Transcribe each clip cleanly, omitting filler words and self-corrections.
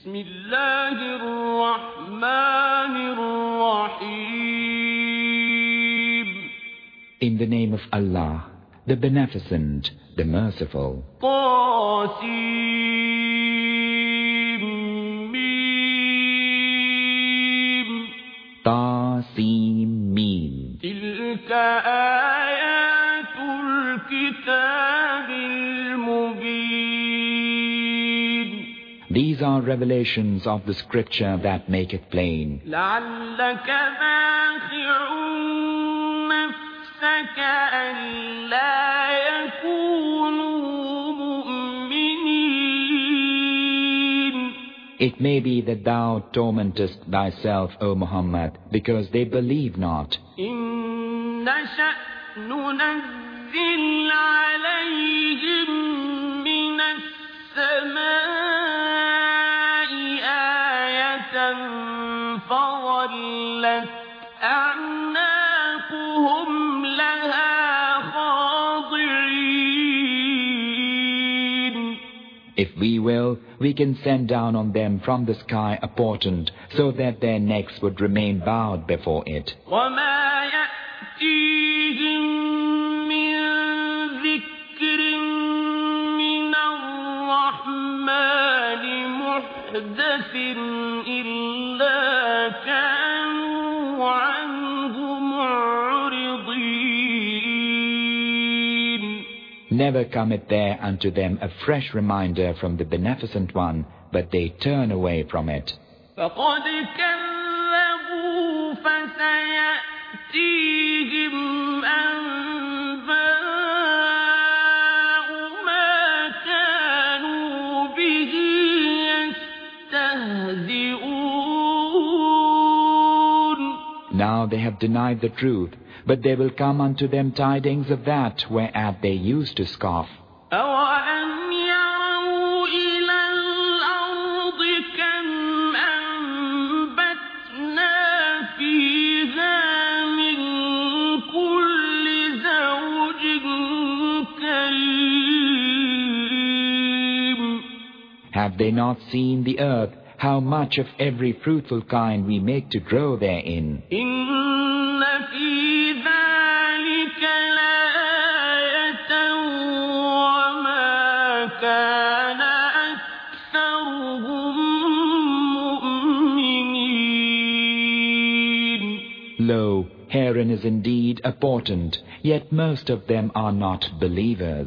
بسم الله الرحمن الرحيم. In the name of Allah, the Beneficent, the Merciful. Ta-Sin-Mim. تلك آيات الكتاب المبين. These are revelations of the scripture that make it plain. لعلك باخع نفسك ألا يكونوا مؤمنين. It may be that thou tormentest thyself, O Muhammad, because they believe not. إن نشأ ننزل عليهم من السماء آية فظلت أعناقهم لها خاضعين. If we will, we can send down on them from the sky a portent, so that their necks would remain bowed before it. وما يأتيهم من ذكر من الرحمن محدث إلا كانوا عنه معرضين. Never cometh there unto them a fresh reminder from the Beneficent One, but they turn away from it. فقد كذبوا فسيأتيهم أنباء ما كانوا به يستهزئون. Now they have denied the truth, but there will come unto them tidings of that whereat they used to scoff. أولم يروا إلى الأرض كم أنبتنا فيها من كل زوج كريم. Have they not seen the earth, how much of every fruitful kind we make to grow therein? إن في ذلك لآية وما كان أكثرهم مؤمنين. Lo, herein is indeed a portent, yet most of them are not believers.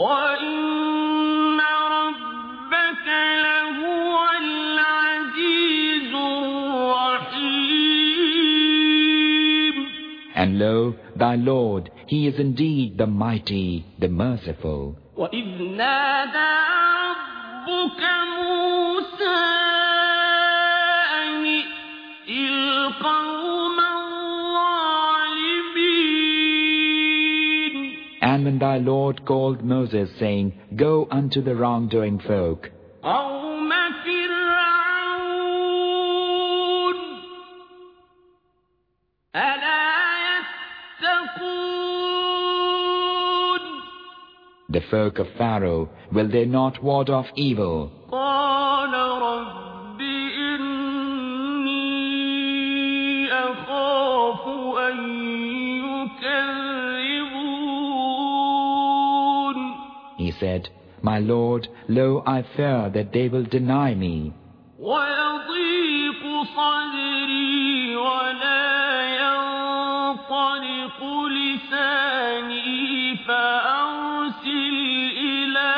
وإن ربك لهو العزيز الرحيم. And lo, thy Lord, He is indeed the Mighty, the Merciful. وإذ نادى ربك موسى أن ائت القوم الظالمين. And when thy Lord called Moses, saying, Go unto the wrongdoing folk, قوم فرعون ألا يتقون. the folk of Pharaoh, will they not ward off evil? قال رب إني أخاف أن يكذبون. He said, My Lord, lo, I fear that they will deny me. ويضيق صدري ولا ينطلق لساني فأرسل إلى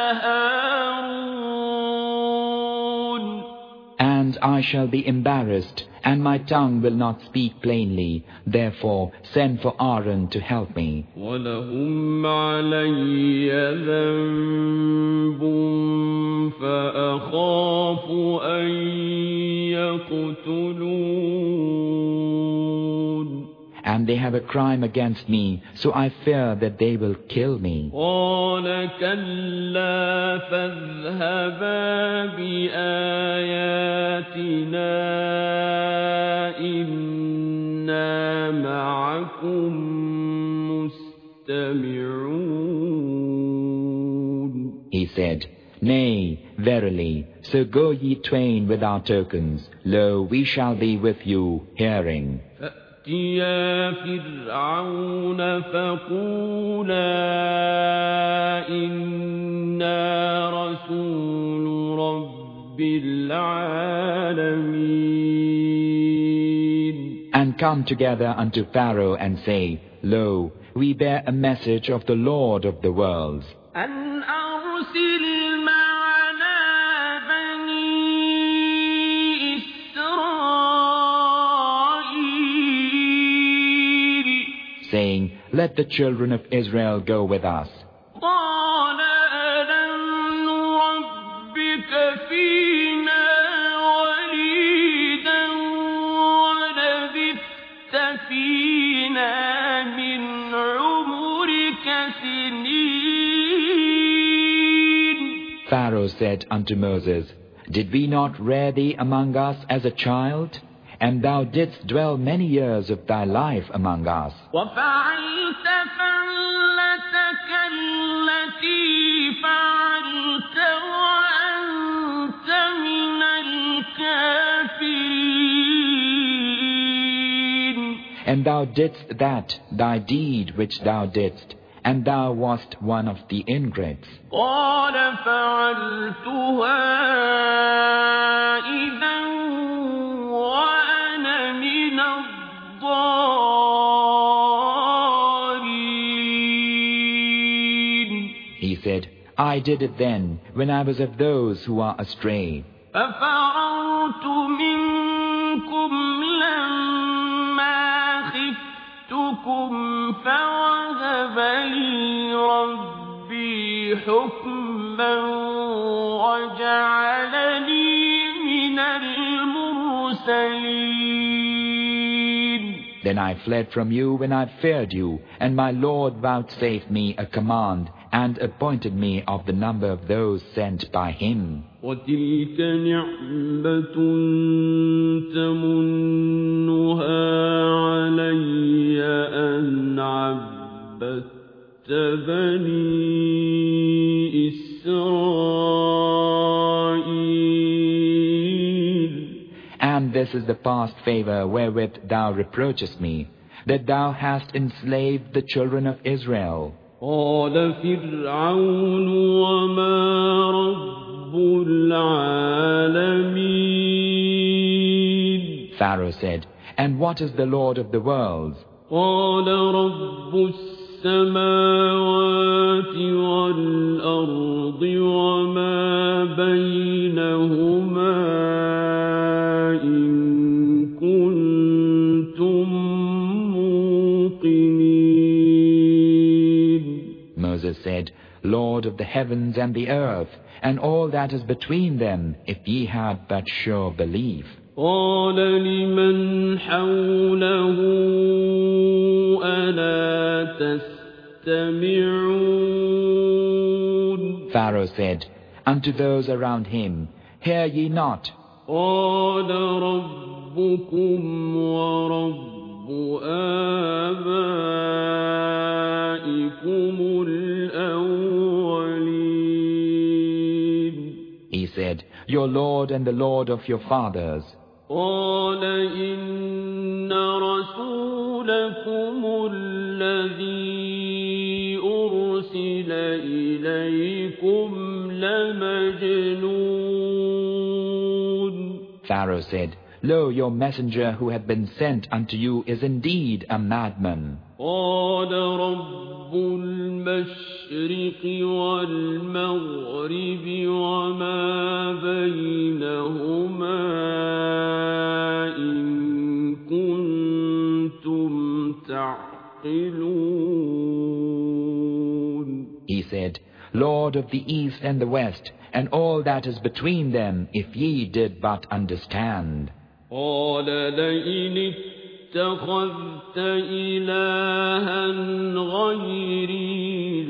هارون. And I shall be embarrassed, and my tongue will not speak plainly. Therefore send for Aaron to help me. ولهم علي ذنب فأخاف أن يقتلون. And they have a crime against me, so I fear that they will kill me. قال كلا فاذهبا بآياتنا إنا معكم مستمعون. He said, Nay, verily, So go ye twain with our tokens. Lo, we shall be with you, hearing. فَأْتِيَا فِرْعَوْنَ فَقُولَا إِنَّا رَسُولُ رَبِّ الْعَالَمِينَ. And come together unto Pharaoh and say, Lo, we bear a message of the Lord of the worlds. أَنْ أَرْسِلْ مَعَنَا بَنِي إِسْرَائِيلَ. Saying, Let the children of Israel go with us. قَالَ أَلَمْ نُرَبِّكَ فِينَا وَلِيدًا وَلَبِثْتَ فِينَا مِنْ عُمُرِكَ سِنِينَ. Pharaoh said unto Moses, Did we not rear thee among us as a child? And thou didst dwell many years of thy life among us. وَفَعَلْتَ فَعْلَتَكَ الَّتِي فَعَلْتَ وَأَنْتَ مِنَ الْكَافِرِينَ. And thou didst that, thy deed which thou didst, and thou wast one of the ingrates. قَالَ فَعَلْتُهَا إِذًا وَأَنَا مِنَ الضَّالِّينَ. He said, I did it then, when I was of those who are astray. فَفَرَرْتُ مِنكُمْ لَمَّا خِفْتُكُمْ فَوَهَبَ لِي رَبِّي حُكْمًا وَجَعَلَنِي مِنَ الْمُرْسَلِينَ. Then I fled from you when I feared you, and my Lord vouchsafed me a command, and appointed me of the number of those sent by him. وَتِلْكَ نِعْمَةٌ تَمُنُّهَا عَلَيَّ أَنْ عَبَّدتَّ بَنِي إِسْرَائِيلَ. And this is the past favor wherewith thou reproachest me, that thou hast enslaved the children of Israel. قَالَ فِرْعَوْنُ وَمَا رَبُّ الْعَالَمِينَ. Pharaoh said, And what is the Lord of the worlds? قَالَ رَبُّ السَّمَاوَاتِ وَالْأَرْضِ وَمَا بَيْنَهُمَا إِن كُنتُم مُّوقِنِينَ. Moses said, Lord of the heavens and the earth, and all that is between them, if ye had but sure belief. قَالَ لِمَنْ حَوْلَهُ أَلَا تَسْتَمِعُونَ. Pharaoh said, Unto those around him, Hear ye not? قَالَ رَبُّكُمْ وَرَبُّ آبَائِكُمُ الْأَوَّلِينَ. He said, Your Lord and the Lord of your fathers. قَالَ إِنَّ رَسُولَكُمُ الَّذِي أُرْسِلَ إِلَيْكُمْ لَمَجْنُونٌ. Pharaoh said, Lo, your messenger who hath been sent unto you is indeed a madman. قَالَ رَبُّ الْمَشْرِقِ وَالْمَغْرِبِ وَمَا بَيْنَهُمَا إِن كُنتُمْ تَعْقِلُونَ. He said, Lord of the east and the west, and all that is between them, if ye did but understand. قَالَ لَئِنِ اتَّخَذْتَ إِلَٰهًا غَيْرِي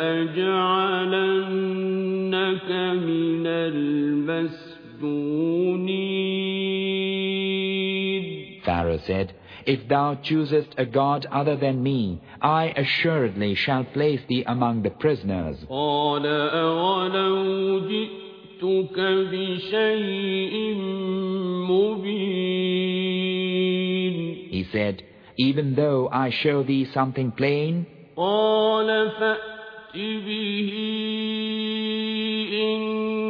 لَأَجْعَلَنَّكَ مِنَ الْمَسْجُونِينَ. Pharaoh said, If thou choosest a god other than me, I assuredly shall place thee among the prisoners. قَالَ أَوَلَوْ جِئْتُكَ جئتك بشيء مبين. He said, even though I show thee something plain, قال فأت به إن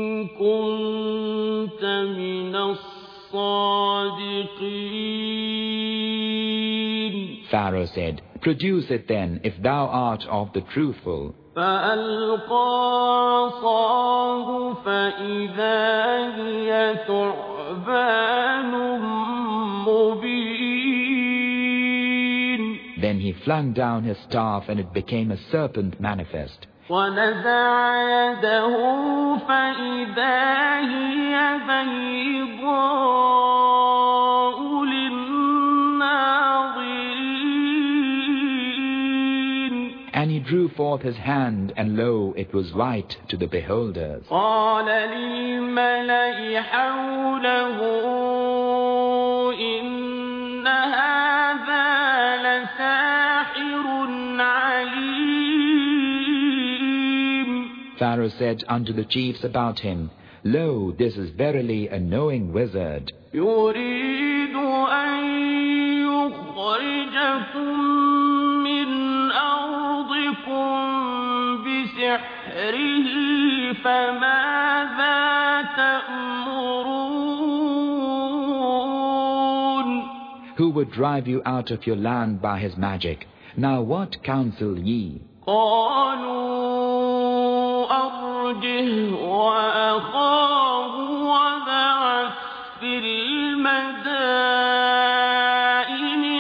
كنت من الصادقين. Pharaoh said, produce it then, if thou art of the truthful. فألقى عصاه فإذا هي ثعبان مبين. Then he flung down his staff, and it became a serpent manifest. ونزع يده فإذا هي بيضاء للناظرين. And he drew forth his hand, and lo, it was white to the beholders. قال للملأ حوله إن هذا لساحر عليم. Pharaoh said unto the chiefs about him, lo, this is verily a knowing wizard. يريد أن يخرجكم من أرضكم بسحره فماذا تأمرون. Who would drive you out of your land by his magic? Now what counsel ye? قالوا أرجه وأخاه وابعث في المدائن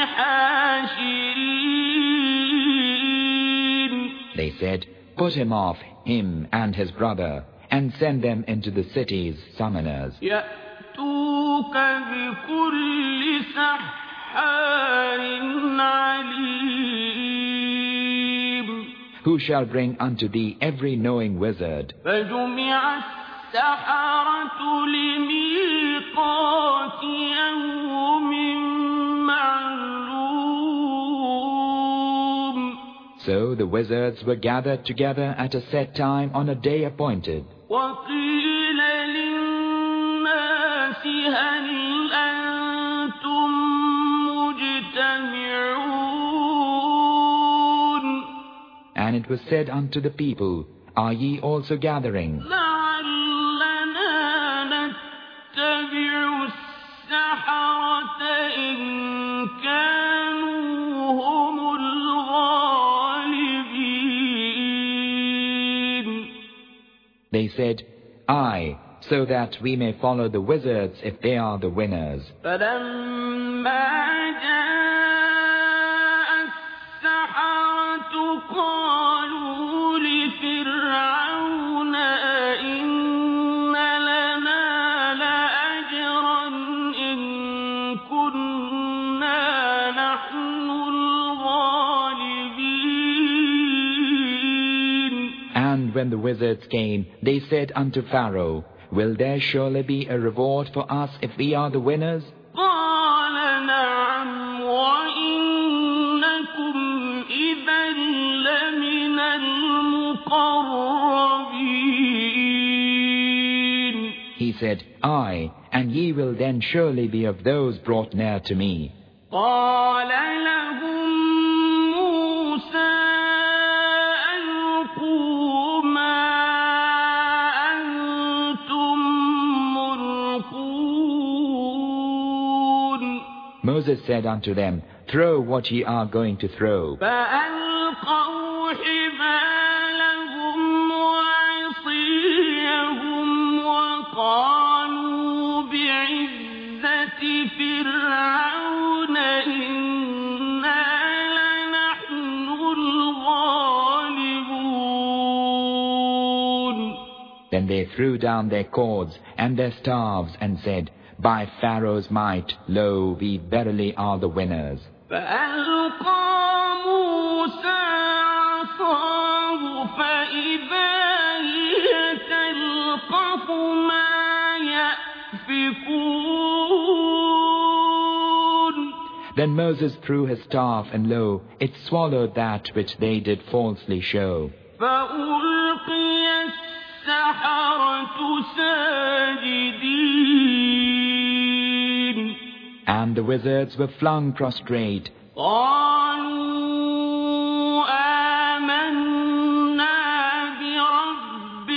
حاشرين. They said, put him off, him and his brother, and send them into the cities summoners. يأتوك بكل سحار عليم. Who shall bring unto thee every knowing wizard? فجمع السحرة لميقات يوم معلوم. So the wizards were gathered together at a set time on a day appointed. وقيل للناس هل أنتم مجتمعون. And it was said unto the people, are ye also gathering? لعلنا نتبع السحرة إن كانوا هم الغالبين. They said, aye, so that we may follow the wizards if they are the winners. فلما جاء السحرة قالوا لفرعون أئن لنا لأجرا إن كنا نحن الغالبين. And when the wizards came, they said unto Pharaoh, will there surely be a reward for us if we are the winners? قال نعم وإنكم إذا لمن المقربين. He said, aye, and ye will then surely be of those brought near to me. قال لهم موسى ألقوا ما أنتم ملقون. Moses said unto them, throw what ye are going to throw. فألقوا حبالهم وعصيهم وقالوا بعزة فرعون إنا لنحن الغالبون. Then they threw down their cords and their staves and said, by Pharaoh's might, lo, we verily are the winners. فألقى موسى عصاه فإذا هي تلقف ما يأفكون. Then Moses threw his staff, and lo, it swallowed that which they did falsely show. فألقي السحرة ساجدين And the wizards were flung prostrate. قالوا آمنا برب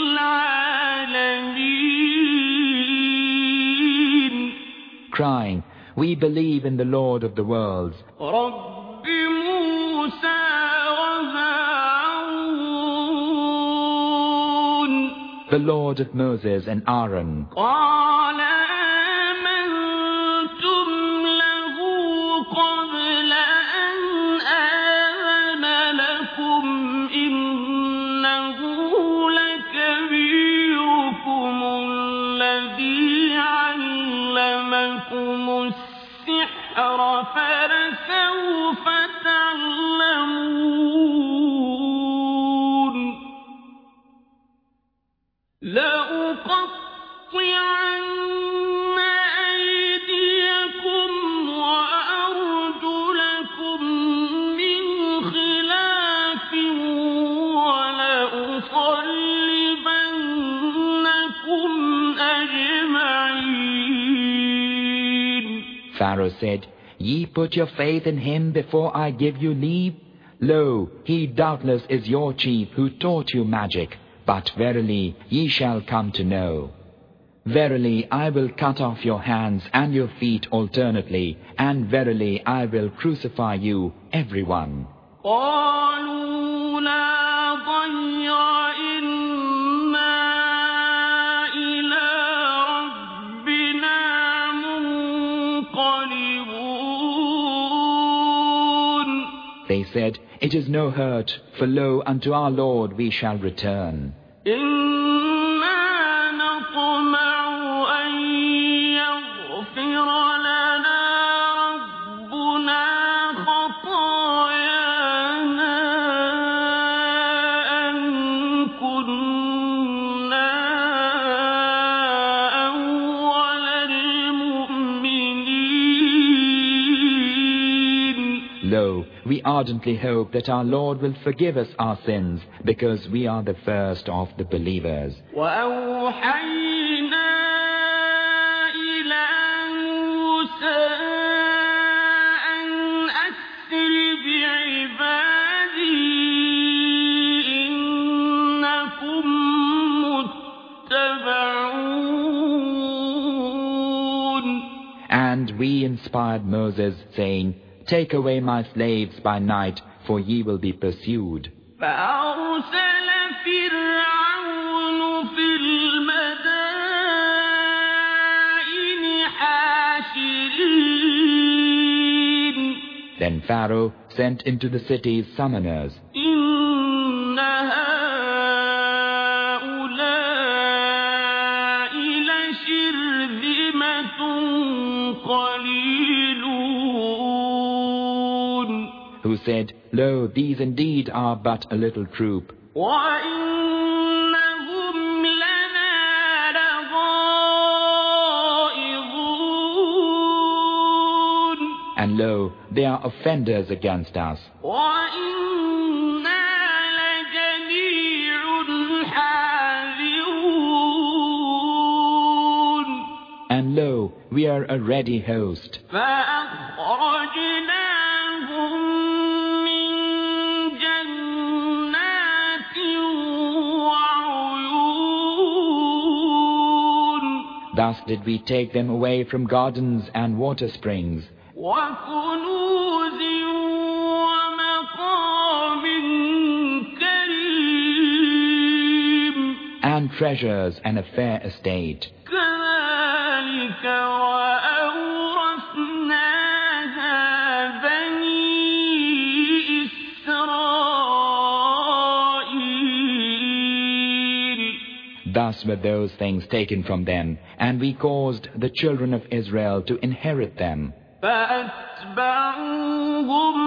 العالمين Crying, we believe in the Lord of the worlds, رب موسى وهارون the Lord of Moses and Aaron. قال آمنتم له قبل أن آذن لكم إنه لكبيركم الذي علمكم السحر فلسوف تعلمون لأقطعن أيديكم وأرجلكم من خلاف ولأصلبنكم أجمعين. Pharaoh said, Ye put your faith in him before I give you leave? Lo, he doubtless is your chief who taught you magic, but verily ye shall come to know. Verily I will cut off your hands and your feet alternately, and verily I will crucify you, everyone. قالوا لا ضير إنا إلى ربنا منقلبون. They said, It is no hurt, for lo, unto our Lord we shall return. إنا نطمع أن يغفر لنا ربنا خطايانا أن كنا أول المؤمنين. Lo, we ardently hope that our Lord will forgive us our sins, because we are the first of the believers. وأوحينا إلى موسى أن أسر بعبادي إنكم متبعون. And we inspired Moses, saying, Take away my slaves by night, for ye will be pursued. فأرسل فرعون في المدائن حاشرين Then Pharaoh sent into the cities summoners. إن هؤلاء لشرذمة قليلون Who said, Lo, these indeed are but a little troop, وإنهم لنا لغائظون and lo, they are offenders against us, وإنا لجميع حاذرون. and lo, we are a ready host. فأخرجناهم من جنات وعيون Thus did we take them away from gardens and water springs, وكنوز ومقام كريم and treasures and a fair estate. كذلك وأورثناها بني إسرائيل. Thus were those things taken from them, and we caused the children of Israel to inherit them. فأتبعوهم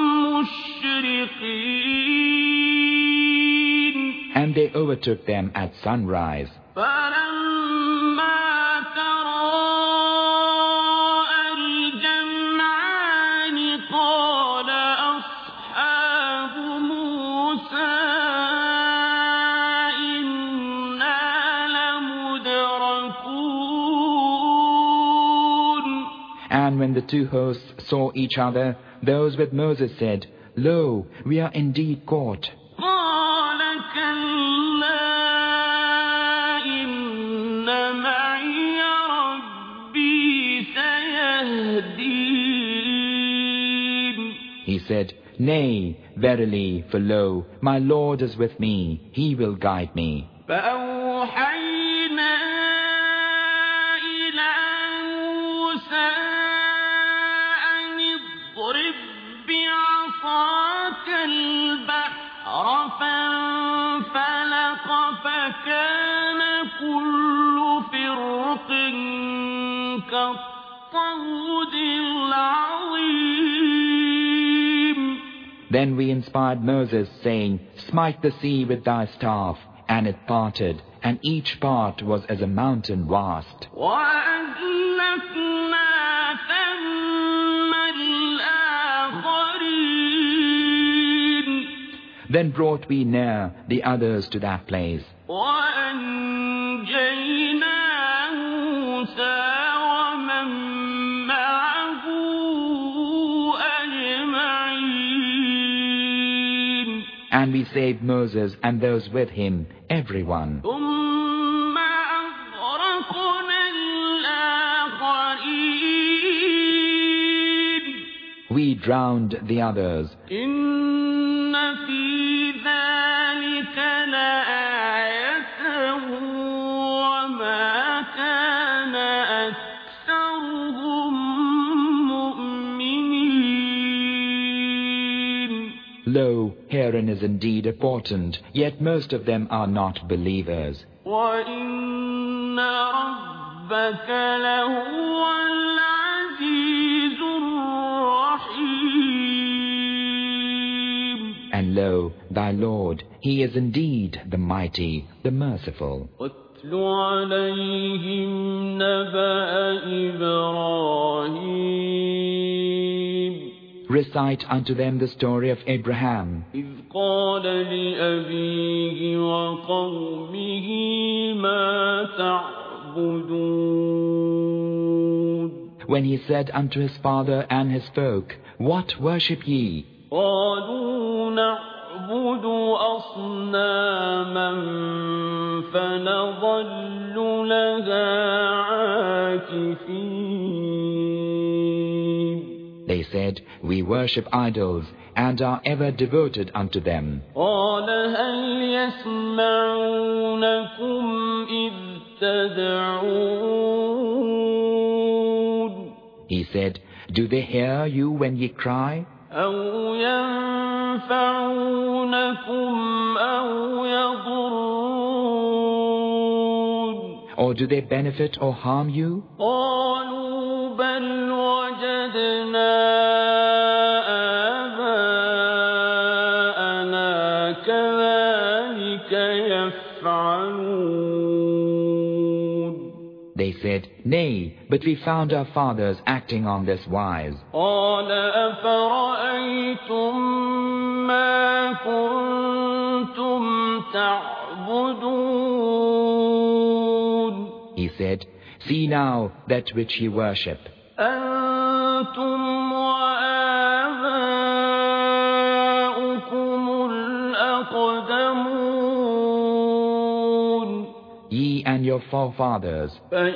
مشرقين And they overtook them at sunrise. فلما تراءى الجمعان قال أصحاب موسى إنا And when the two hosts saw each other, those with Moses said, Lo, we are indeed caught. قال كلا إن معي ربي سيهدين. He said, Nay, verily, for lo, my Lord is with me, he will guide me. فأوحينا إلى موسى أن اضرب بعصاك البحر فانفلق فكان كل فرق كالطود العظيم. Then we inspired Moses, saying, Smite the sea with thy staff. And it parted, and each part was as a mountain vast. وأزلفنا ثم الآخرين. Then brought we near the others to that place. وأنجينا موسى ومن معه أجمعين. And we saved Moses and those with him, everyone. ثم أغرقنا الآخرين. We drowned the others. إن في ذلك لآية وما كان أكثرهم مؤمنين. Lo, herein is indeed a portent, yet most of them are not believers. وإن ربك لهو العزيز الرحيم. And lo, thy Lord, he is indeed the mighty, the merciful. واتل عليهم نبأ إبراهيم. Recite unto them the story of Abraham, إذ قال لأبيه وقومه ما تعبدون. when he said unto his father and his folk, What worship ye? قالوا نعبد أصناما فنظل لها عاكفين. They said, We worship idols, and are ever devoted unto them. قال هل يسمعونكم إذ تدعون. He said, Do they hear you when ye cry? أو ينفعونكم أو يضرون. Or do they benefit or harm you? قالوا بل وجدنا آباءنا كذلك يفعلون. They said, Nay, but we found our fathers acting on this wise. قال أفرأيتم ما كنتم تعبدون. He said, See now that which ye worship. أنتم وآباؤكم الأقدمون. Ye and your forefathers.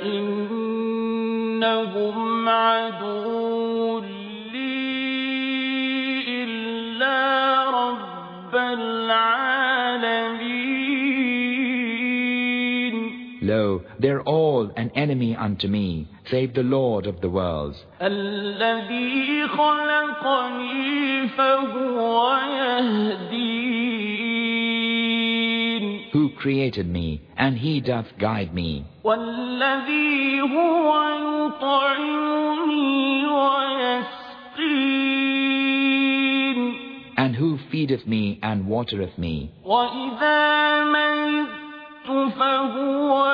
فإنهم عدو لي إلا رب العالمين. Lo, they're all an enemy unto me, save the Lord of the worlds. الذي خلقني فهو يهدين. Who created me, and he doth guide me. والذي هو يطعمني ويسقين. And who feedeth me and watereth me. وإذا مرضت فهو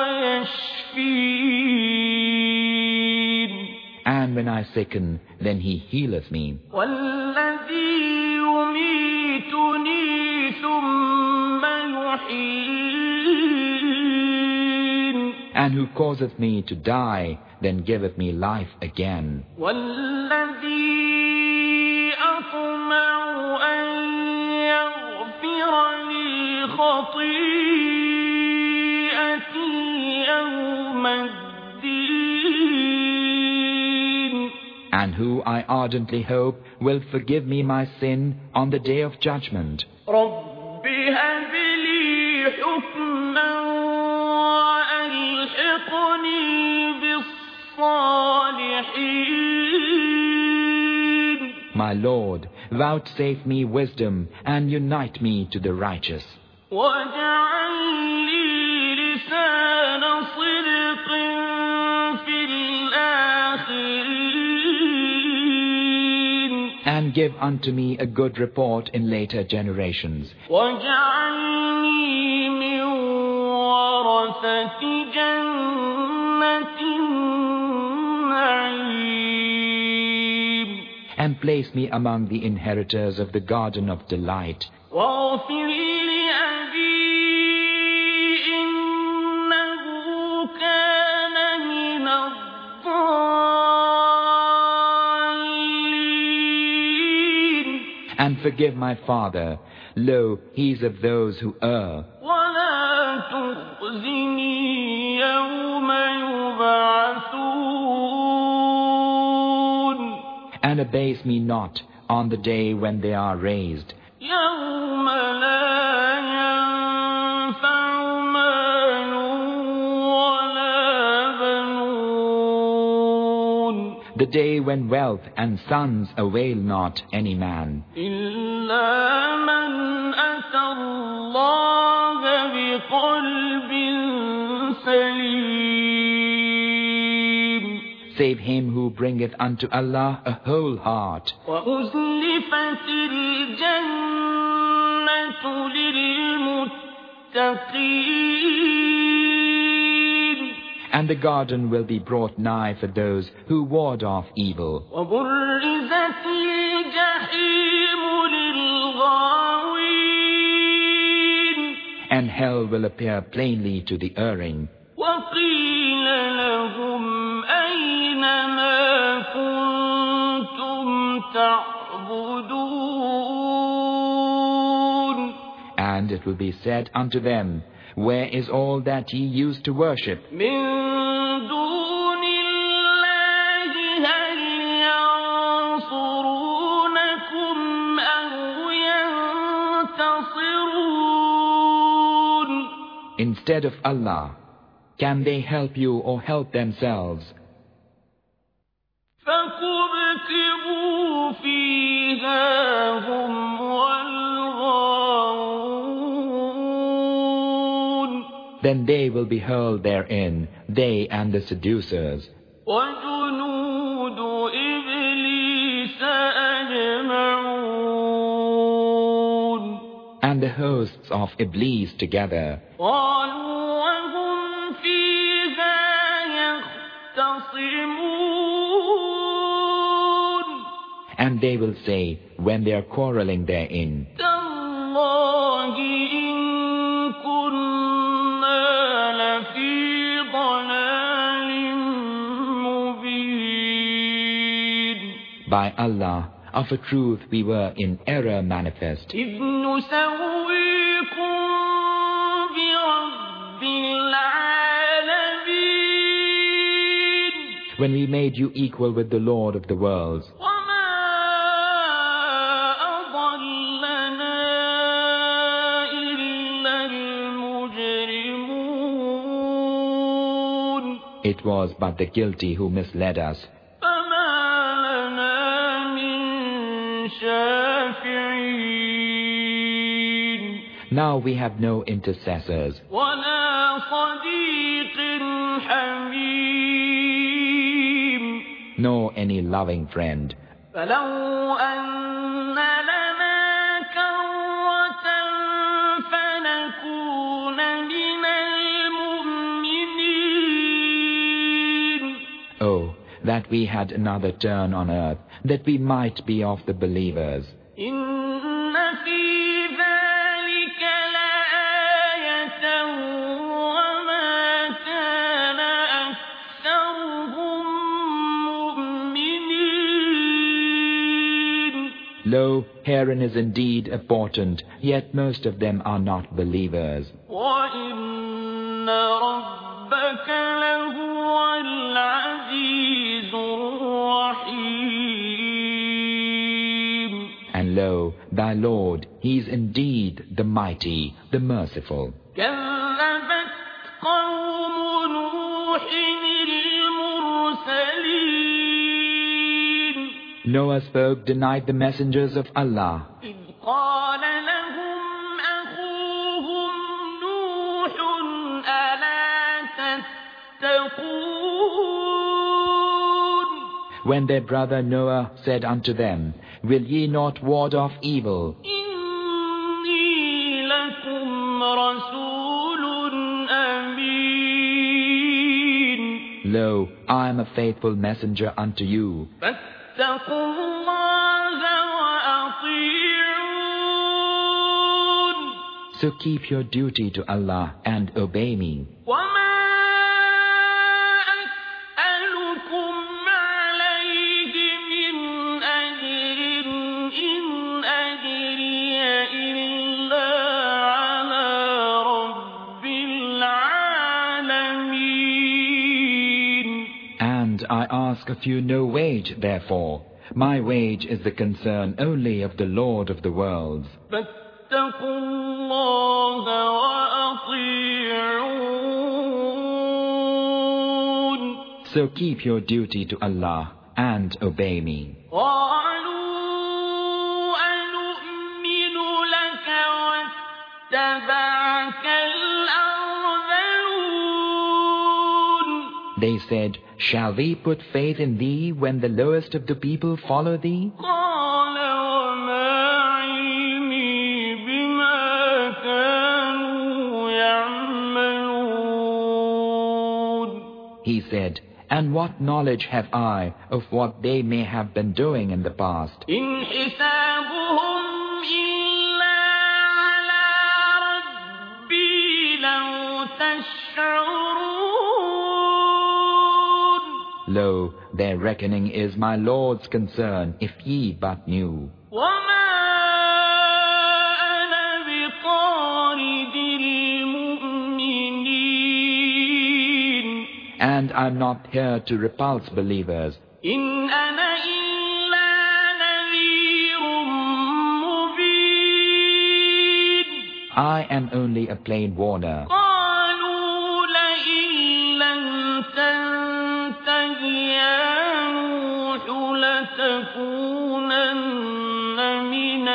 يشفين. And when I sicken, then he healeth me. والذي يميتني ثم يحيين. And who causeth me to die, then giveth me life again. والذي أطمع أن يغفر لي خطيئتي يوم الدين. And who I ardently hope will forgive me my sin on the day of judgment. رب هب لي حكما وألحقني بالصالحين. My Lord, vouchsafe me wisdom and unite me to the righteous. واجعل لي لسان صدق في الآخرين. And give unto me a good report in later generations. واجعلني من ورثة جنة النعيم. And place me among the inheritors of the garden of delight. واغفر لأبي إنه كان من الضالين. And forgive my father. Lo, he is of those who err. ولا تخزني يوم يبعثون. And abase me not on the day when they are raised. يوم لا ينفع مال ولا بنون. The day when wealth and sons avail not any man. إلا من أتى الله بقلب سليم. Save him who bringeth unto Allah a whole heart. وأزلفت الجنة للمتقين. And the garden will be brought nigh for those who ward off evil. وبرزت الجحيم للغاوين. And hell will appear plainly to the erring. وقيل لهم أين ما كنتم تعبدون. And it will be said unto them, where is all that ye used to worship? من دون الله هل ينصرونكم أو ينتصرون. Instead of Allah, can they help you or help themselves? فكبكبوا فيها هم والغاوون. Then they will be hurled therein, they and the seducers. وجنود إبليس أجمعون. And the hosts of Iblis together. قالوا وهم فيها يختصمون. And they will say, when they are quarreling therein, تالله إن كنا لفي ضلال مبين. by Allah, of a truth we were in error manifest. إذ نسويكم برب العالمين. When we made you equal with the Lord of the worlds. وما أضلنا إلا المجرمون. It was but the guilty who misled us. فما لنا من شافعين. Now we have no intercessors, ولا صديق حميم. nor any loving friend. فلو أن لنا كرة فنكون من المؤمنين. Oh, that we had another turn on earth, that we might be of the believers. إن في ذلك لآية وما كان أكثرهم Lo, herein is indeed a portent, yet most of them are not believers. وَإِنَّ رَبَّكَ لَهُوَ الْعَزِيزُ الرَّحِيمُ. And lo, thy Lord, he is indeed the mighty, the merciful. كَذَّبَتْ قَوْمُ نُوحٍ الْمُرْسَلِينَ. Noah's folk denied the messengers of Allah. إِذْ قَالَ لَهُمْ أَخُوهُمْ نُوحٌ أَلَا تَتَّقُونَ. When their brother Noah said unto them, Will ye not ward off evil? إِنِّي لَكُمْ رَسُولٌ أَمِينٌ. Lo, I am a faithful messenger unto you. فَاتَّقُوا اللَّهَ وَأَطِيعُونِ. So keep your duty to Allah and obey me. وَمَا أَسْأَلُكُمْ عَلَيْهِ مِنْ أَجْرٍ إِنْ أَجْرِيَ إِلَّا عَلَى رَبِّ الْعَالَمِينَ. And I ask of you no wage, therefore. My wage is the concern only of the Lord of the worlds. فَاتَّقُوا اللَّهَ وَأَطِيعُونِ. So keep your duty to Allah and obey me. قَالُوا أَنُؤْمِنُ لَكَ وَاتَّبَعَكَ الْأَرْذَلُونَ. They said, Shall we put faith in thee when the lowest of the people follow thee? قَالَ وَمَا عِلْمِي بِمَا كَانُوا يَعْمَلُونَ. He said, And what knowledge have I of what they may have been doing in the past? إِنْ حِسَابُهُمْ إِلَّا عَلَى رَبِّي لَوْ تَشْعُرُونَ. Lo, their reckoning is my Lord's concern, if ye but knew. وَمَا أَنَا بِطَارِدِ الْمُؤْمِنِينَ. And I'm not here to repulse believers. إِنْ أَنَا إِلَّا نَذِيرٌ مُبِينٌ. I am only a plain warner. قَالُوا لَئِن لَّمْ تَنْتَهِ يَا نُوحُ لَتَكُونَنَّ مِنَ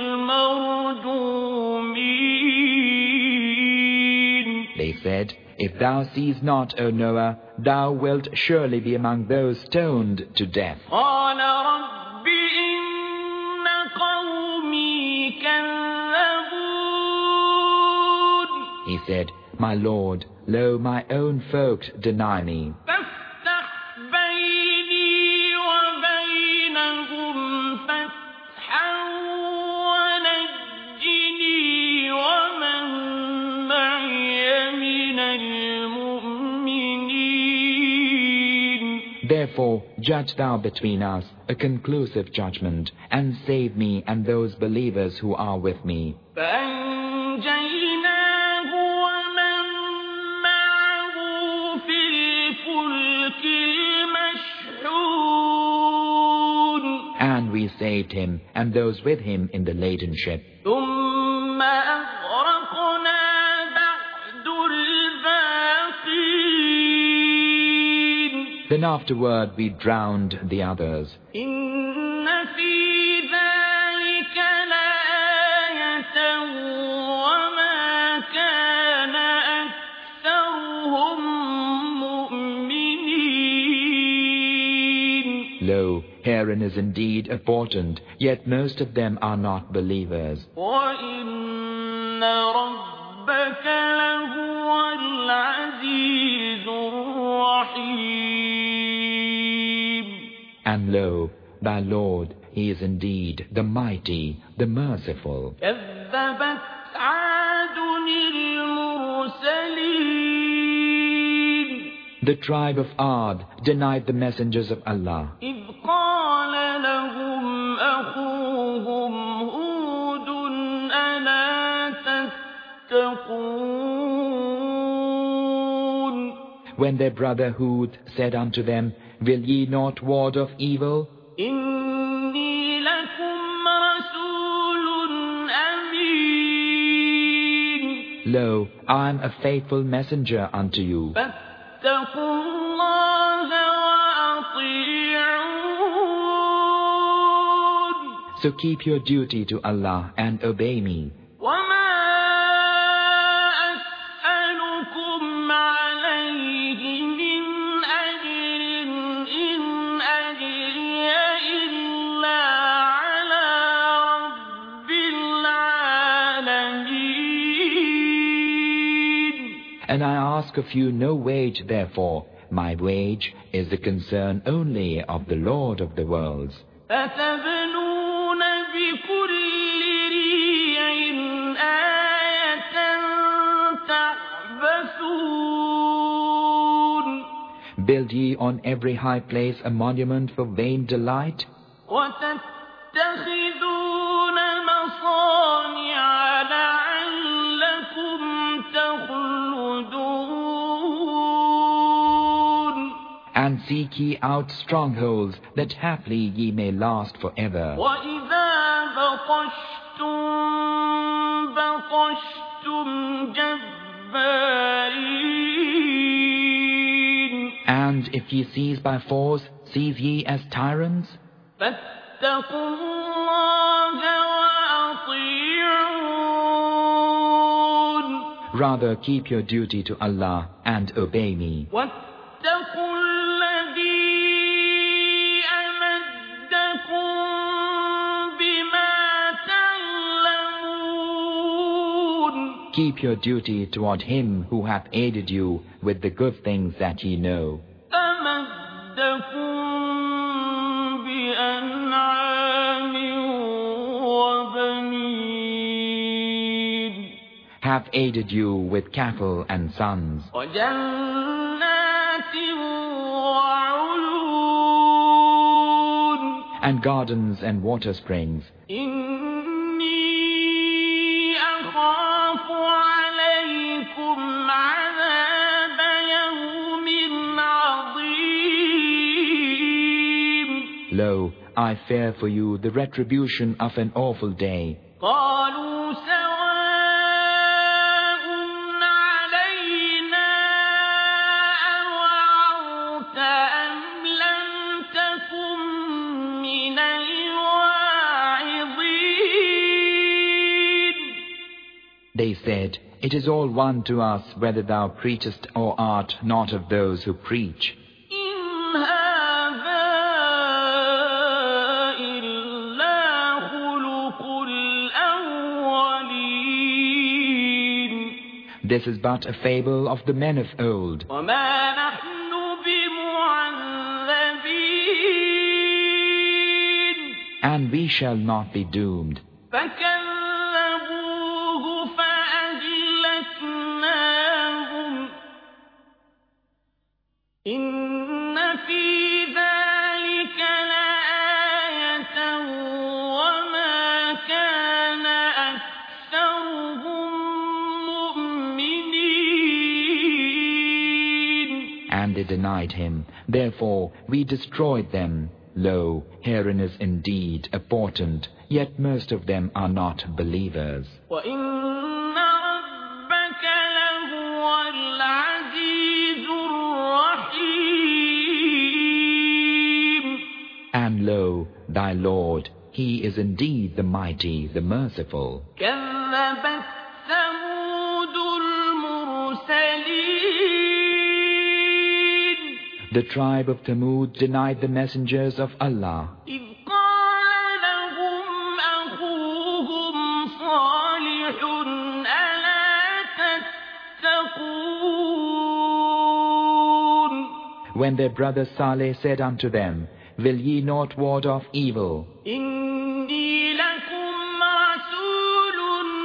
الْمَرْجُومِينَ. They said, If thou cease not, O Noah, thou wilt surely be among those stoned to death. قَالَ رَبِّ إِنَّ قَوْمِي كَذَّبُونِ. He said, My Lord, lo, my own folks deny me. فَافْتَحْ بَيْنِي وَبَيْنَهُمْ فَتْحًا وَنَجِّنِي وَمَن مَّعِيَ مِنَ الْمُؤْمِنِينَ. Therefore judge thou between us a conclusive judgment, and save me and those believers who are with me. فَأَنجَيْنَاهُ وَمَن مَّعَهُ فِي الْفُلْكِ الْمَشْحُونِ. And we saved him and those with him in the laden ship. ثُمَّ أَغْرَقْنَا بَعْدُ الْبَاقِينَ. Then afterward we drowned the others. إِنَّ فِي ذَلِكَ لَآيَةً وَمَا كَانَ أَكْثَرُهُم مُّؤْمِنِينَ. Lo, herein is indeed a portent, yet most of them are not believers. وَإِنَّ رَبَّكَ لَهُوَ الْعَزِيزُ الرَّحِيمُ. And lo, thy Lord, he is indeed the mighty, the merciful. كَذَّبَتْ عَادٌ الْمُرْسَلِينَ. The tribe of Ad denied the messengers of Allah. إِذْ قَالَ لَهُمْ أَخُوهُمْ أَخُوهُمْ هُودٌ أَلَا تَتَّقُونَ When their brother Hud said unto them, Will ye not ward off evil? إِنِّي لَكُمْ رَسُولٌ أَمِينٌ Lo, I am a faithful messenger unto you. فَاتَّقُوا اللَّهَ وَأَطِيعُونِ So keep your duty to Allah and obey me. وَمَا أَسْأَلُكُمْ عَلَيْهِ مِنْ أَجْرٍ إِنْ أَجْرِيَ إِلَّا عَلَى رَبِّ الْعَالَمِينَ And I ask of you no wage therefore. My wage is the concern only of the Lord of the worlds. أَتَبْنُونَ بِكُلِّ رِيعٍ آيَةً تَعْبَثُونَ Build ye on every high place a monument for vain delight? وَتَتَّخِذُونَ مَصَانِعَ لَعَلَّكُمْ تَخْلُدُونَ And seek ye out strongholds, that haply ye may last forever. وَإِذَا بَطَشْتُمْ بَطَشْتُمْ جَبَّارِينَ And if ye seize by force, seize ye as tyrants? فَاتَّقُوا اللَّهَ وَأَطِيعُونِ Rather keep your duty to Allah and obey me. وَاتَّقُوا الَّذِي أَمَدَّكُم بِمَا تَعْلَمُونَ Keep your duty toward Him who hath aided you with the good things that ye know. أَمَدَّكُم بِأَنْعَامٍ وَبَنِينَ Hath aided you with cattle and sons, وَجَنَّاتٍ وَعُيُونٍ and gardens and water springs. إِنِّي أَخَافُ عَلَيْكُمْ عَذَابَ يَوْمٍ عَظِيمٍ Lo, I fear for you the retribution of an awful day. قَالُوا سَوَاءٌ عَلَيْنَا أَوَعَظْتَ أَمْ لَمْ تَكُن مِّنَ الْوَاعِظِينَ They said, It is all one to us whether thou preachest or art not of those who preach. إِنْ هَٰذَا إِلَّا خُلُقُ الْأَوَّلِينَ This is but a fable of the men of old. وَمَا نَحْنُ بِمُعَذَّبِينَ And we shall not be doomed. فَكَذَّبُوهُ فَأَهْلَكْنَاهُمْ إِنَّ فِي ذَلِكَ لَآيَةً وَمَا كَانَ أَكْثَرُهُم مُّؤْمِنِينَ And they denied him. Therefore we destroyed them. Lo, herein is indeed a portent, yet most of them are not believers. وَإِنَّ رَبَّكَ لَهُوَ الْعَزِيزُ الرَّحِيمُ And lo, thy Lord, He is indeed the mighty, the merciful. كَذَّبَتْ ثَمُودُ الْمُرْسَلِينَ The tribe of Thamud denied the messengers of Allah. إِذْ قَالَ لَهُمْ أَخُوهُمْ صَالِحٌ أَلَا تَتَّقُونَ When their brother Saleh said unto them, Will ye not ward off evil? إِنِّي لَكُمْ رَسُولٌ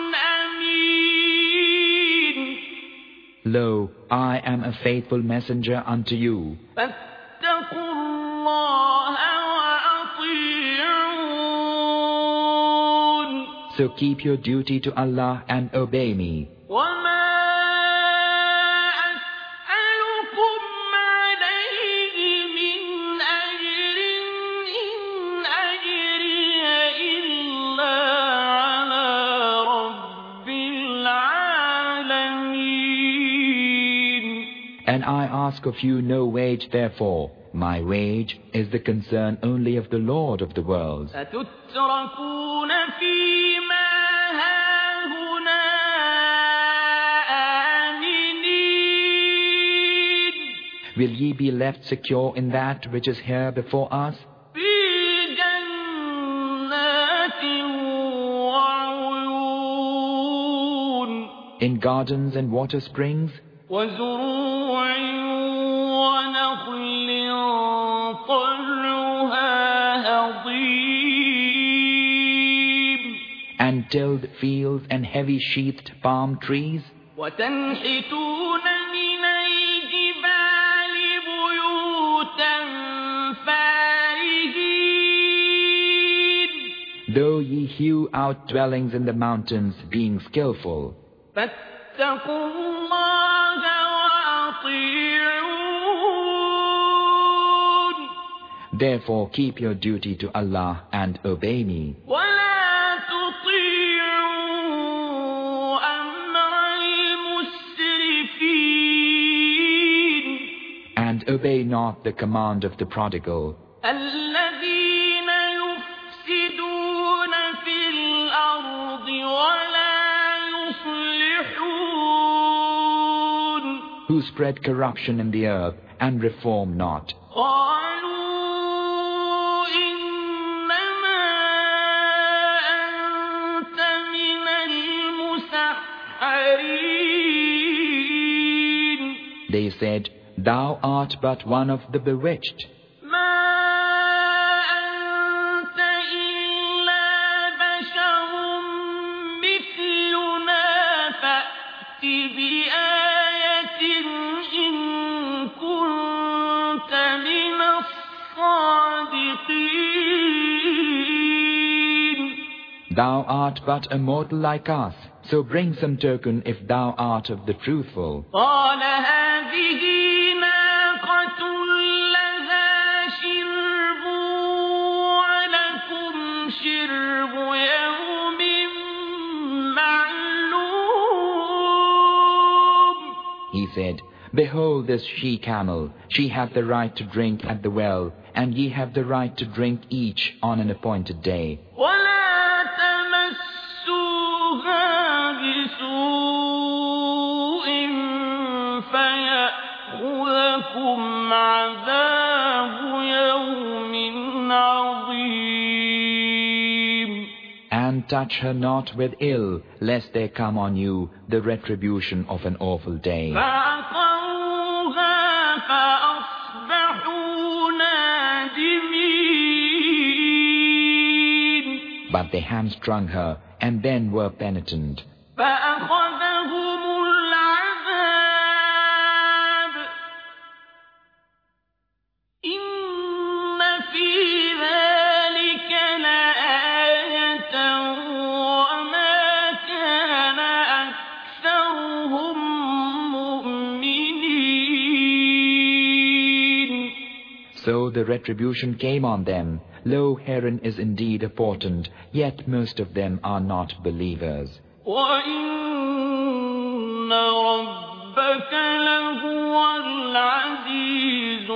أَمِينٌ Lo, I am a faithful messenger unto you. فَاتَّقُوا اللَّهَ وَأَطِيعُونِ So keep your duty to Allah and obey me. وما أسألكم عليه من أجر إن أجري إلا على رب العالمين. And I ask of you no wage therefore. My wage is the concern only of the Lord of the worlds. أتتركون فيما هاهنا آمنين. Will ye be left secure in that which is here before us? في جنات وعيون. In gardens and water springs? وزروع ونخل طلعها هضيم. And tilled fields and heavy sheathed palm trees? وتنحتون من الجبال بيوتا فارهين. Though ye hew out dwellings in the mountains, being skillful. فاتقوا الله وأطيعون. Therefore keep your duty to Allah and obey me. ولا تطيعوا أمر المسرفين. And obey not the command of the prodigal, الذين يفسدون في الأرض ولا يصلحون. who spread corruption in the earth and reform not. قالوا إنما أنت من المسحرين. They said, Thou art but one of the bewitched. ما أنت إلا بشر مثلنا فأت بآية إن كنت من الصادقين. Thou art but a mortal like us, so bring some token if thou art of the truthful. قال هذه ناقة لها شرب ولكم شرب يوم معلوم. He said, Behold this she-camel, she hath the right to drink at the well, and ye have the right to drink each on an appointed day. ولا تمسوها بسوء فيأخذكم عذاب يوم عظيم. And touch her not with ill, lest there come on you the retribution of an awful day. فعقروها فأصبحوا نادمين. But they hamstrung her, and then were penitent. فأخذهم العذاب. إن في ذلك لآية وما كان أكثرهم مؤمنين. So the retribution came on them. Lo, herein is indeed a portent, yet most of them are not believers. وَإِنَّ رَبَّكَ لَهُوَ الْعَزِيزُ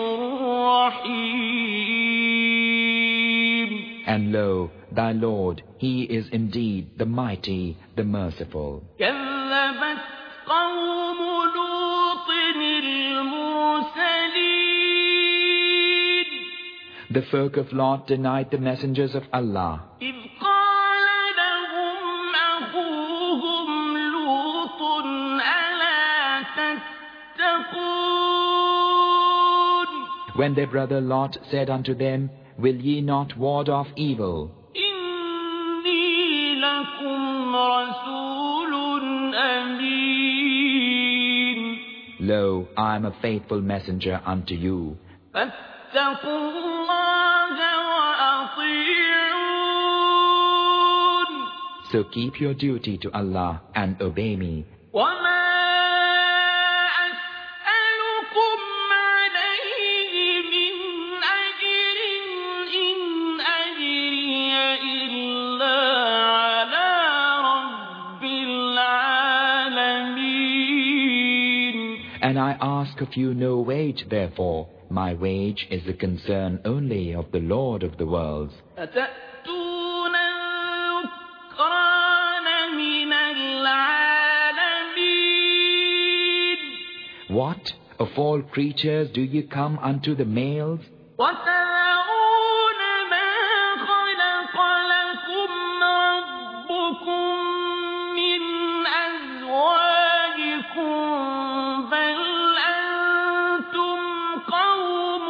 الرَّحِيمُ. And lo, thy Lord, he is indeed the mighty, the merciful. كَذَّبَتْ قَوْمُ لُوطٍ الْمُرْسَلِينَ. The folk of Lot denied the messengers of Allah. إِذْ قَالَ لَهُمْ أَخُوهُمْ لُوطٌ أَلَا تَتَّقُونَ. When their brother Lot said unto them, Will ye not ward off evil? إِنِّي لَكُمْ رَسُولٌ أَمِينٌ. Lo, I am a faithful messenger unto you. فاتقوا الله وأطيعون. So keep your duty to Allah and obey me. وما أسألكم عليه من أجر إن أجري إلا على رب العالمين. And I ask of you no wage, therefore. My wage is the concern only of the Lord of the worlds. أتأتون الذكران من العالمين. What? Of all creatures do you come unto the males? وتذرون ما خلق لكم ربكم من أزواجكم بل أنتم قوم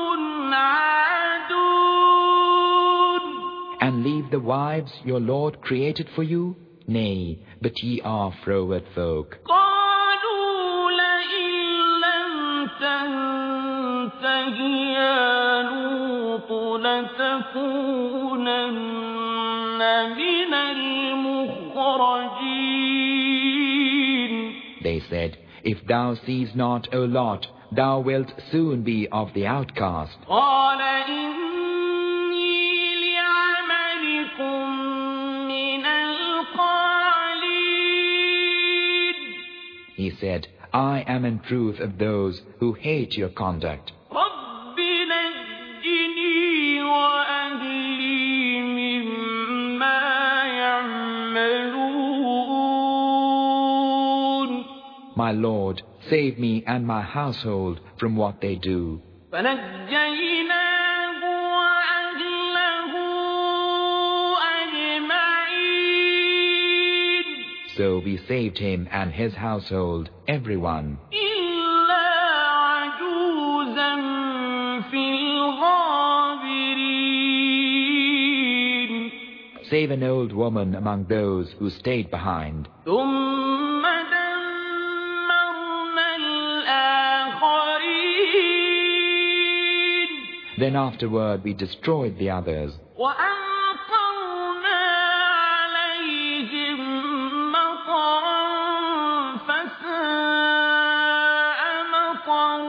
عادون. And leave the wives your Lord created for you? Nay, but ye are froward folk. قالوا لئن لم تنته يا لوط لتكونن من المخرجين. They said, If thou cease not, O Lot, thou wilt soon be of the outcast. قال إني لعملكم من القالين. He said, I am in truth of those who hate your conduct. رب نجني وأهلي مما يعملون. My Lord, save me and my household from what they do. فنجيناه وأهله أجمعين So we saved him and his household, everyone, إلا عجوزا في الغابرين. save an old woman among those who stayed behind. ثم دمرنا الآخرين. Then afterward we destroyed the others. وأمطرنا عليهم مطرا فساء مطر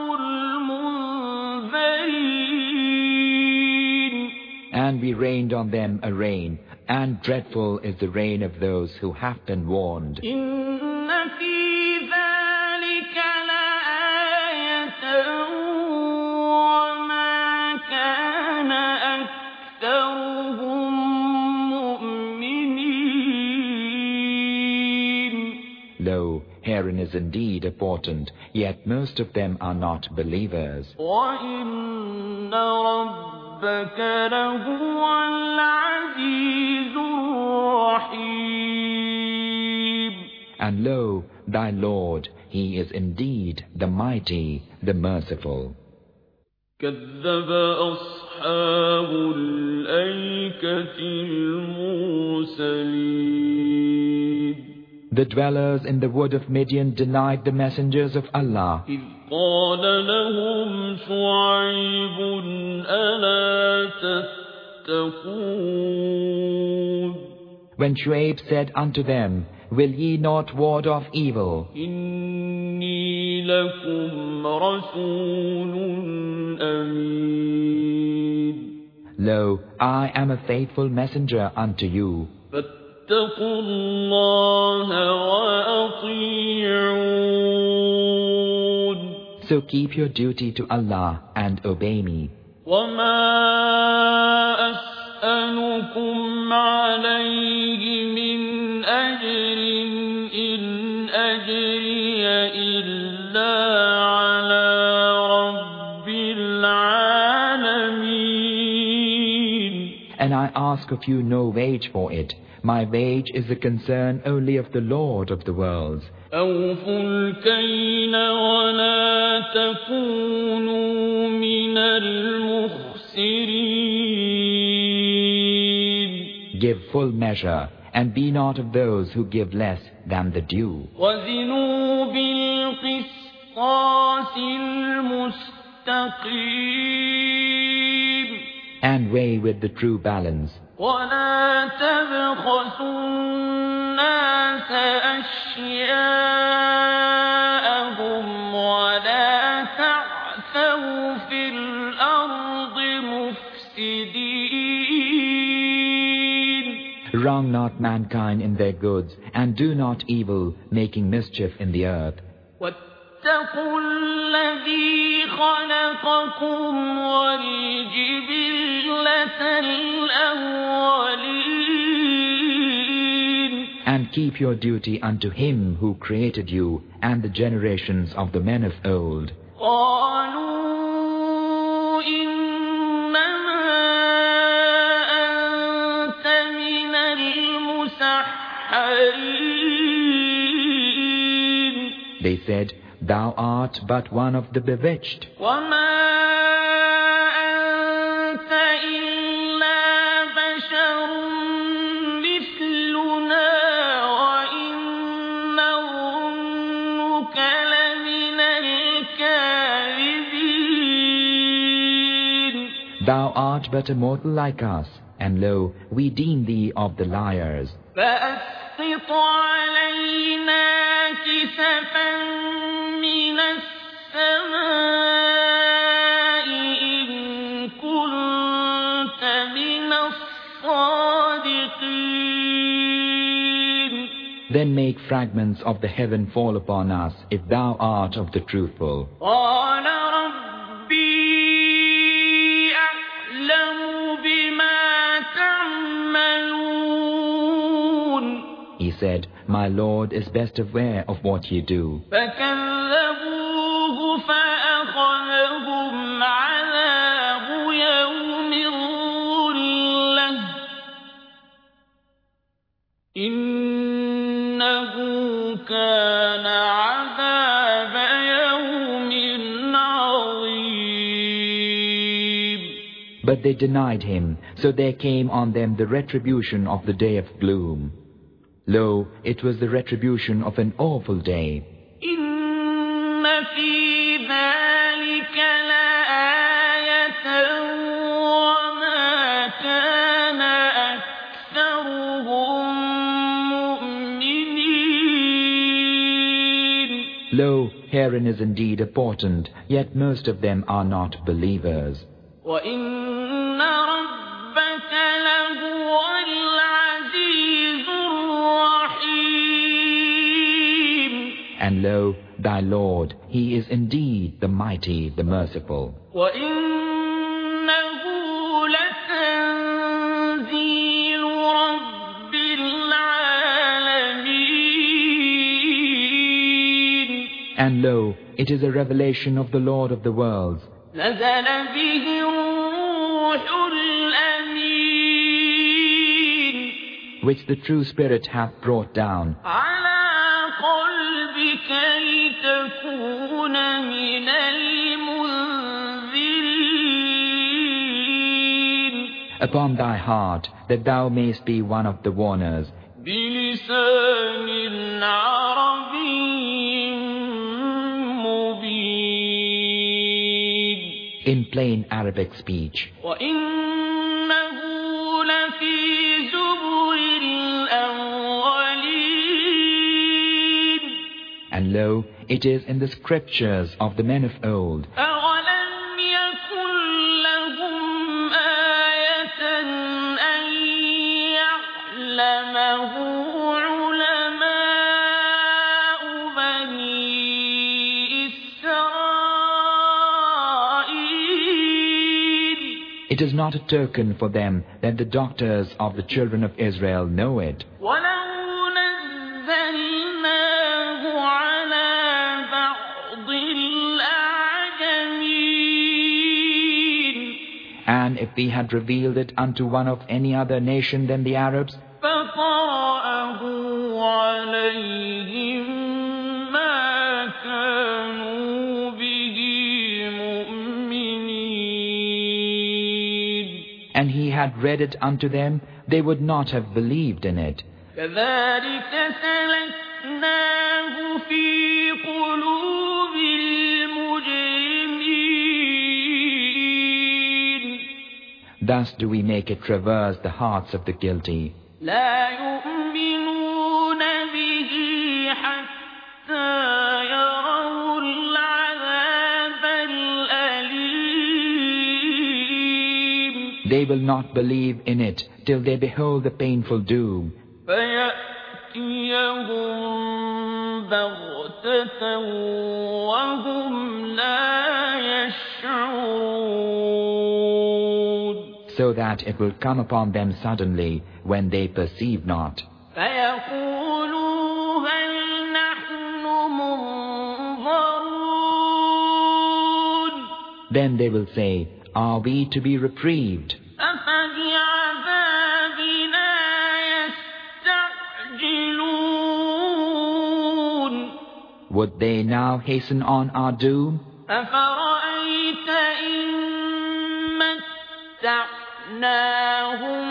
المنذرين. And we rained on them a rain, and dreadful is the rain of those who have been warned. إن في ذلك لآية وما كان أكثرهم مؤمنين. Lo, herein is indeed a portent, yet most of them are not believers. وإن ربك لهو العزيز الرحيم. And lo, thy Lord, he is indeed the mighty, the merciful. كذب أصحاب الأيكة المرسلين. The dwellers in the wood of Midian denied the messengers of Allah. إذ قال لهم شعيب ألا تتقون. When Shuaib said unto them, Will ye not ward off evil? إني لكم رسول أمين. Lo, I am a faithful messenger unto you. فاتقوا الله وأطيعون. So keep your duty to Allah and obey me. وما أسألكم عليه من أجر إن أجري إلا على رب العالمين. And I ask of you no wage for it. My wage is the concern only of the Lord of the worlds. أوفوا الكيل ولا تكونوا من المخسرين. Give full measure, and be not of those who give less than the due. وزنوا بالقسطاس المستقيم. And weigh with the true balance, ولا تبخسوا الناس أشياءهم ولا تعثوا في الأرض مفسدين. Wrong not mankind in their goods, and do not evil, making mischief in the earth. واتقوا الذي خلقكم والجبلة الأولين. And keep your duty unto him who created you, and the generations of the men of old. قالوا إنما أنت من المسحرين. They said, Thou art but one of the bewitched. وما أنت إلا بشر مثلنا وإن نظنك لمن الكاذبين. Thou art but a mortal like us, and lo, we deem thee of the liars. فأسقط علينا كسفا من السماء إن كنت من الصادقين. Then make fragments of the heaven fall upon us, if thou art of the truthful. قال ربي أعلم بما تعملون. He said, My Lord is best aware of what ye do. فكذبوه فأخذهم عذاب يوم الظلة إنه كان عذاب يوم عظيم. But they denied him, so there came on them the retribution of the day of gloom. Lo, it was the retribution of an awful day. إن في ذلك لآية وما كان أكثرهم مؤمنين. Lo, herein is indeed a portent, yet most of them are not believers. وإن ربك لهو العزيز الرحيم. And lo, thy Lord, he is indeed the mighty, the merciful. وإنه لتنزيل رب العالمين. And lo, it is a revelation of the Lord of the worlds, نزل به الروح الأمين which the true Spirit hath brought down, على قلبك لتكون من المنذرين upon thy heart, that thou mayst be one of the warners, بلسان عربي مبين. in plain Arabic speech. وإنه لفي زبر الأولين. And lo, it is in the scriptures of the men of old. أولم يكن لهم آية أن يعلمه علماء بني إسرائيل. It is not a token for them that the doctors of the children of Israel know it. ولو نزلناه على بعض الأعجمين And if we had revealed it unto one of any other nation than the Arabs, فقرأه عليهم ما كانوا به مؤمنين. and he had read it unto them, they would not have believed in it. كذلك سلكناه في قلوب المجرمين. Thus do we make it traverse the hearts of the guilty. لا يؤمنون به حتى يروا العذاب الأليم. They will not believe in it till they behold the painful doom. فيأتيهم بغتة وهم لا يشعرون. So that it will come upon them suddenly when they perceive not. فيقولوا هل نحن منظرون. Then they will say, are we to be reprieved? أفبعذابنا يستعجلون. Would they now hasten on our doom? أفرأيت إن متعناهم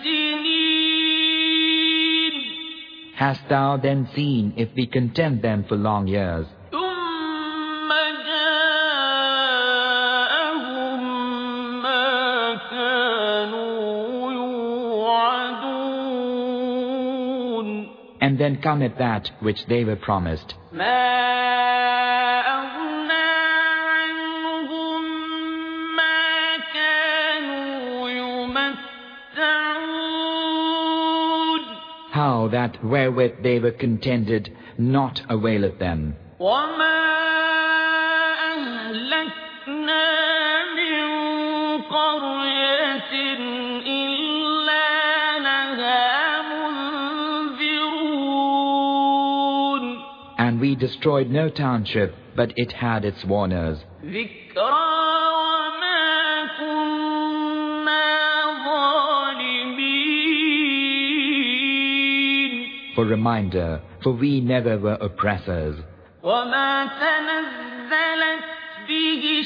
سنين. Hast thou then seen if we content them for long years? ثم جاءهم ما كانوا يوعدون. And then cometh that which they were promised. ما أغنى عنهم ما كانوا يمتعون. How that wherewith they were contented not availeth them. وما أهلكنا من قرية إلا لها منذرون. And we destroyed no township, but it had its warners. ذكرى وما كنا ظالمين. For reminder, for we never were oppressors. وما تنزلت به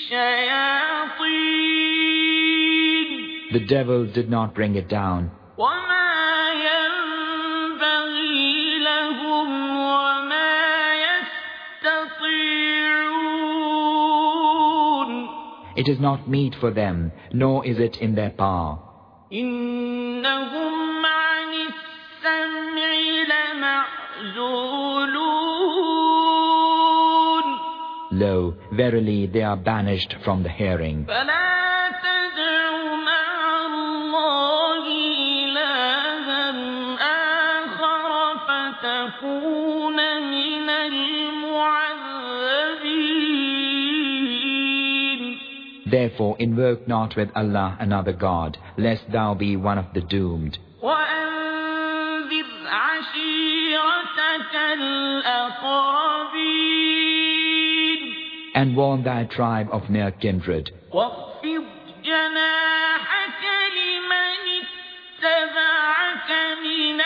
الشياطين. The devils did not bring it down. وما ينبغي لهم وما يستطيعون. It is not meet for them, nor is it in their power. إنهم عن السمع لمعزولون. Lo, verily they are banished from the hearing. فلا تدع مع الله إلها آخر فتكون من المعذبين. Therefore invoke not with Allah another God, lest thou be one of the doomed. وأنذر عشيرتك الأقربين. And warn thy tribe of near kindred. واخفض جناحك لمن اتبعك من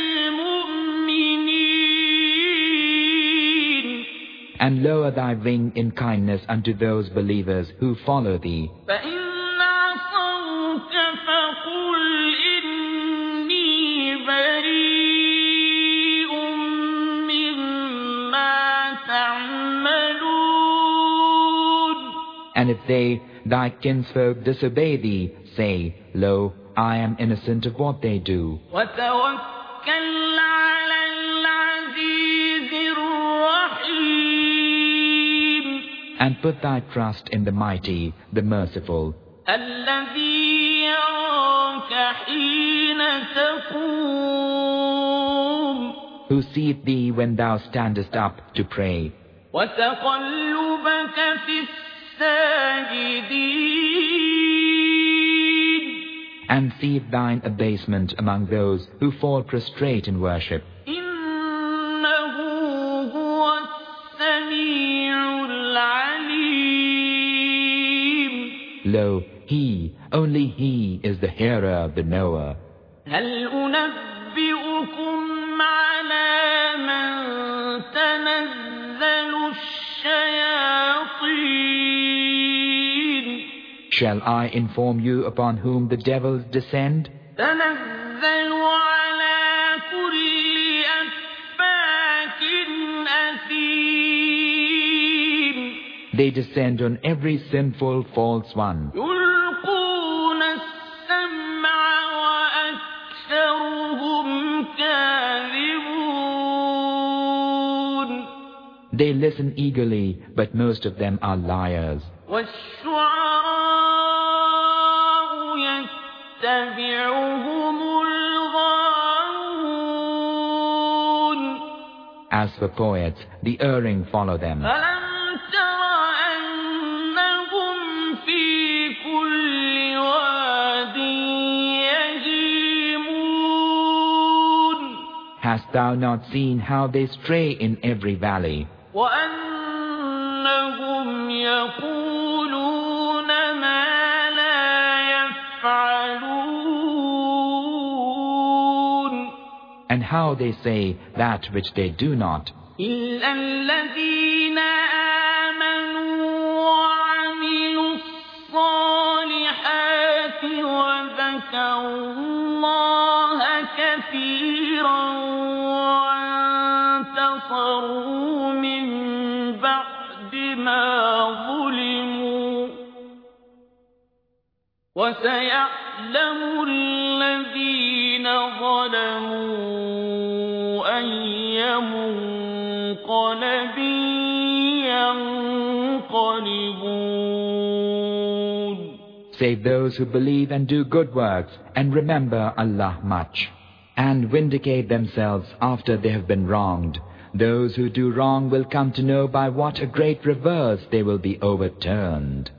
المؤمنين. And lower thy wing in kindness unto those believers who follow thee. فإن عصوك فقل إني بريء مما تعملون. And if they, thy kinsfolk, disobey thee, say, Lo, I am innocent of what they do. وتوكل على العزيز الرحيم. And put thy trust in the mighty, the merciful, الذي يراك حين تقوم. who seeth thee when thou standest up to pray, وتقلبك في الساجدين. and seeth thine abasement among those who fall prostrate in worship. إنه هو السميع العليم. Lo, he, only he is the hearer, the knower. هل أنبئكم على من تنزل الشياطين. Shall I inform you upon whom the devils descend? تنزل على كل أفاك أثيم. They descend on every sinful, false one. يلقون They listen eagerly, but most of them are liars. وَالشُّعَرَاءُ يَتَّبِعُهُمُ الْغَاوُونَ As for poets, the erring follow them. أَلَمْ تَرَ أَنَّهُمْ فِي كُلِّ وَادٍ يَهِيمُونَ Hast thou not seen how they stray in every valley? وَأَنَّهُمْ يَقُولُونَ مَا لَا يَفْعَلُونَ And how they say that which they do not. إِلَّا الَّذِينَ آمَنُوا وَعَمِلُوا الصَّالِحَاتِ وَذَكَرُوا اللَّهَ كَثِيرًا وَانتَصَرُوا مِن بَعْدِ مَا ظُلِمُوا وَسَيَعْلَمُ الَّذِينَ ظَلَمُوا أَيَّ مُنقَلَبٍ يَنقَلِبُونَ Save those who believe and do good works, and remember Allah much, and vindicate themselves after they have been wronged. Those who do wrong will come to know by what a great reverse they will be overturned.